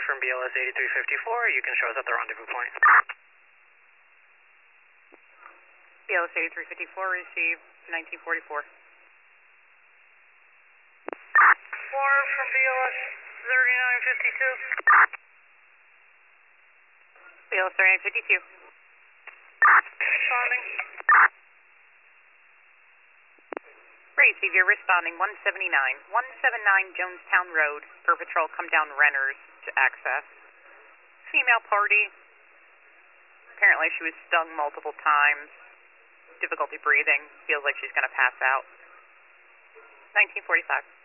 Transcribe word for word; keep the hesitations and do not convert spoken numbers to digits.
from B L S eighty-three fifty-four. You can show us at the rendezvous point. B L S eighty-three fifty-four, received nineteen forty-four. four from B L S thirty-nine fifty-two. B L S thirty-nine fifty-two. Responding. Receive, you're responding one seventy-nine. one seventy-nine Jonestown Road. Per patrol, come down Renners to access. Female party. Apparently she was stung multiple times. Difficulty breathing. Feels like she's going to pass out. nineteen forty-five.